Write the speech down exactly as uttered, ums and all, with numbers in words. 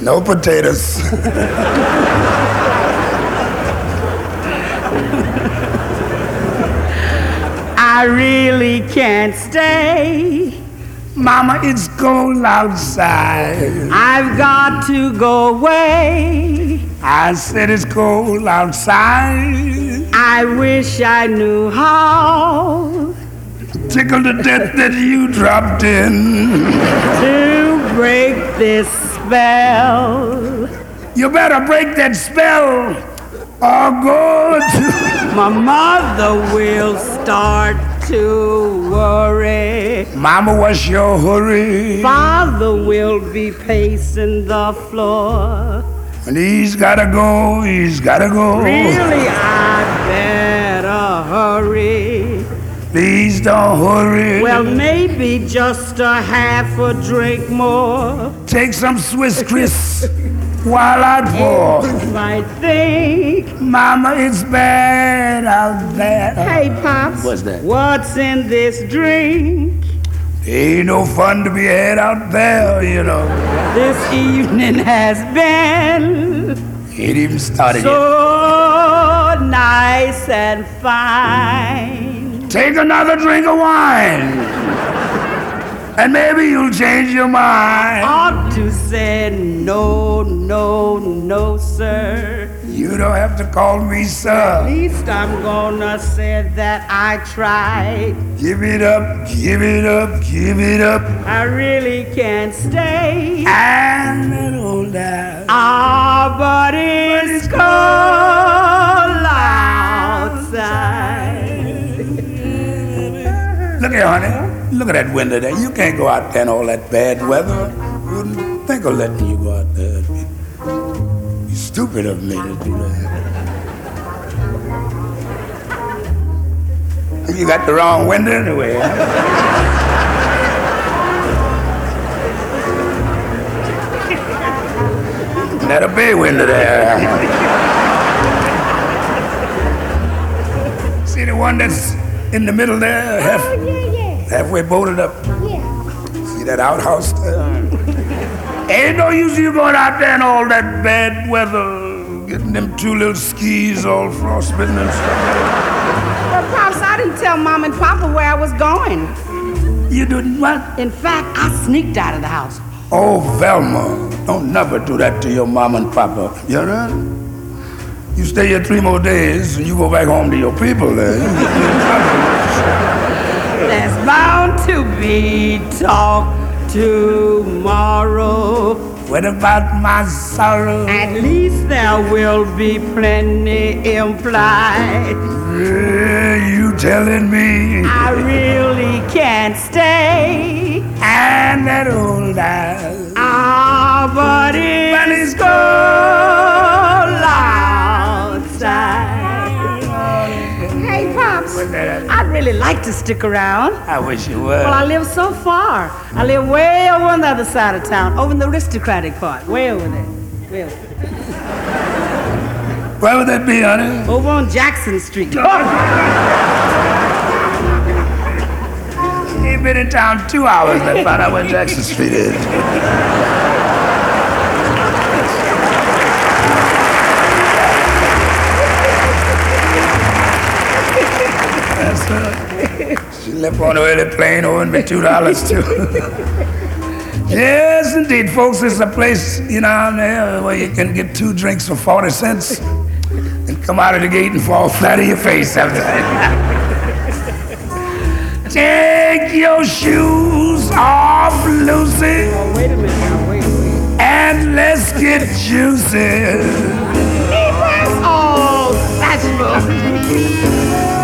No potatoes. I really can't stay. Mama, it's cold outside. I've got to go away. I said it's cold outside. I wish I knew how. Tickled to death that you dropped in. To break this spell. You better break that spell or go to... My mother will start to worry. Mama, what's your hurry? Father will be pacing the floor. And he's gotta go, he's gotta go. Really, I better hurry. Please don't hurry. Well, maybe just a half a drink more. Take some Swiss Chris while I pour. You might think, Mama, it's bad out there. hey, Pops. What's that? What's in this drink? Ain't no fun to be had out there, you know. This evening has been Ain't even started so nice and fine. yet. Take another drink of wine, and maybe you'll change your mind. Ought to say no, no, no, sir. You don't have to call me At sir. least I'm gonna say that I tried. Give it up, give it up, give it up. I really can't stay. And that old ass. Ah, but it's cold outside. Look here, honey. Look at that window there. You can't go out there in all that bad weather. Wouldn't think of letting you go out there. It'd be stupid of me to do that. You got the wrong window anyway. Huh? That a bay window there. See the one that's in the middle there, half, Oh, yeah, yeah, halfway bolted up. yeah. See that outhouse there? Ain't no use you going out there in all that bad weather, getting them two little skis all frostbitten and stuff. Well, Pops, I didn't tell Mom and Papa where I was going. You didn't what? In fact, I sneaked out of the house. Oh, Velma, don't never do that to your mom and papa. You heard? You stay here three more days and you go back home to your people there. There's bound to be talk tomorrow. What about my sorrow? At least there will be plenty implied. Yeah, you telling me? I really can't stay. And that old ass. Ah, but it's cold outside. Hey, Pops, I'd really like to stick around. I wish you would. Well, I live so far. I live way over on the other side of town, over in the aristocratic part, way over there. Way over, Where would that be, honey? over on Jackson Street. Ain't been in town two hours and I found out where Jackson Street is. That's her. She left on the early plane over me two dollars too. Yes, indeed, folks. It's a place, you know, down there where you can get two drinks for forty cents and come out of the gate and fall flat on your face after that. Take your shoes off, Lucy. Oh, wait a minute now, wait, wait. And let's get juicy. Oh, that's